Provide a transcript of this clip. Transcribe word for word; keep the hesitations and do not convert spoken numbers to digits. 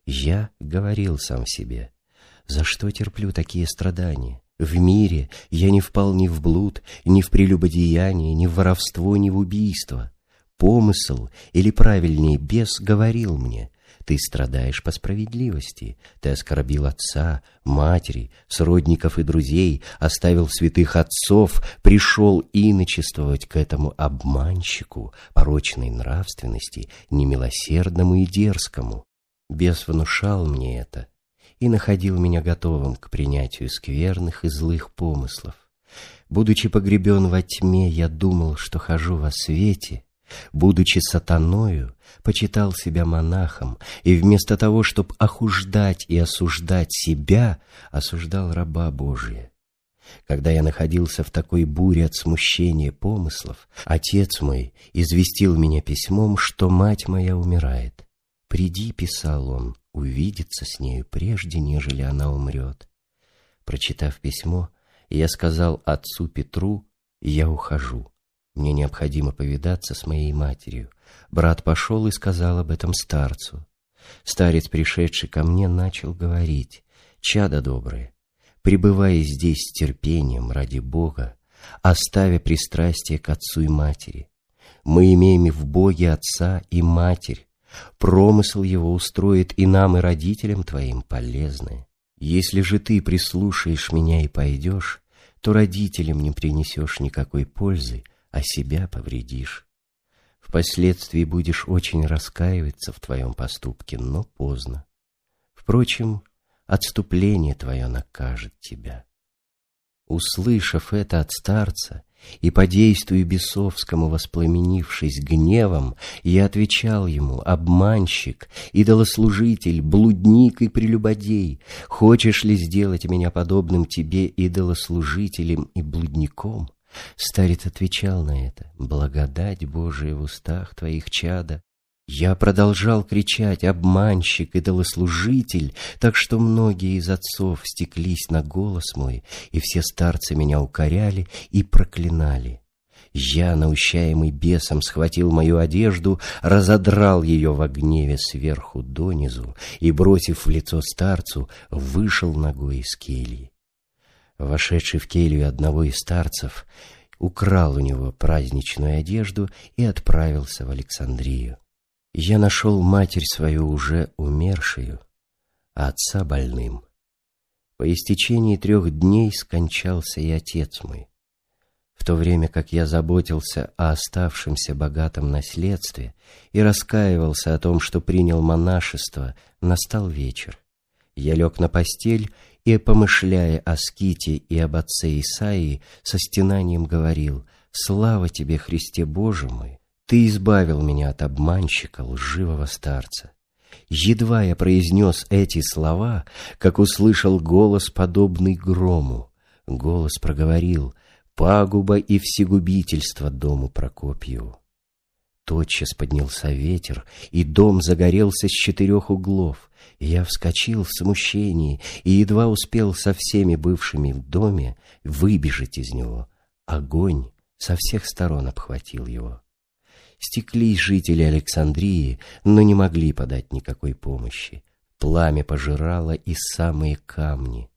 Я говорил сам себе: за что терплю такие страдания? В мире я не впал ни в блуд, ни в прелюбодеяние, ни в воровство, ни в убийство. Помысл, или правильнее, бес, говорил мне: ты страдаешь по справедливости, ты оскорбил отца, матери, сродников и друзей, оставил святых отцов, пришел иночествовать к этому обманщику порочной нравственности, немилосердному и дерзкому. Бес внушал мне это и находил меня готовым к принятию скверных и злых помыслов. Будучи погребен во тьме, я думал, что хожу во свете. Будучи сатаною, почитал себя монахом, и вместо того, чтобы охуждать и осуждать себя, осуждал раба Божия. Когда я находился в такой буре от смущения помыслов, отец мой известил меня письмом, что мать моя умирает. «Приди», — писал он, — «увидеться с нею прежде, нежели она умрет». Прочитав письмо, я сказал отцу Петру: «Я ухожу. Мне необходимо повидаться с моей матерью». Брат пошел и сказал об этом старцу. Старец, пришедший ко мне, начал говорить: «Чадо доброе, пребывая здесь с терпением ради Бога, оставя пристрастие к отцу и матери. Мы имеем и в Боге отца и матерь. Промысл его устроит и нам, и родителям твоим полезное. Если же ты прислушаешь меня и пойдешь, то родителям не принесешь никакой пользы, а себя повредишь. Впоследствии будешь очень раскаиваться в твоем поступке, но поздно. Впрочем, отступление твое накажет тебя». Услышав это от старца и по действию бесовскому воспламенившись гневом, я отвечал ему: «Обманщик, идолослужитель, блудник и прелюбодей, хочешь ли сделать меня подобным тебе, идолослужителем и блудником?» Старец отвечал на это: «Благодать Божия в устах твоих, чадо». Я продолжал кричать: «Обманщик, идолослужитель», так что многие из отцов стеклись на голос мой, и все старцы меня укоряли и проклинали. Я, наущаемый бесом, схватил мою одежду, разодрал ее во гневе сверху донизу и, бросив в лицо старцу, вышел ногой из кельи. Вошедший в келью одного из старцев, украл у него праздничную одежду и отправился в Александрию. Я нашел матерь свою уже умершую, а отца больным. По истечении трех дней скончался и отец мой. В то время как я заботился о оставшемся богатом наследстве и раскаивался о том, что принял монашество, настал вечер. Я лег на постель и, помышляя о Ските и об отце Исаии, со стенанием говорил: «Слава тебе, Христе Боже мой! Ты избавил меня от обманщика, лживого старца». Едва я произнес эти слова, как услышал голос, подобный грому. Голос проговорил: «Пагуба и всегубительство дому Прокопьеву». Тотчас поднялся ветер, и дом загорелся с четырех углов. Я вскочил в смущении и едва успел со всеми бывшими в доме выбежать из него. Огонь со всех сторон обхватил его. Стеклись жители Александрии, но не могли подать никакой помощи. Пламя пожирало и самые камни.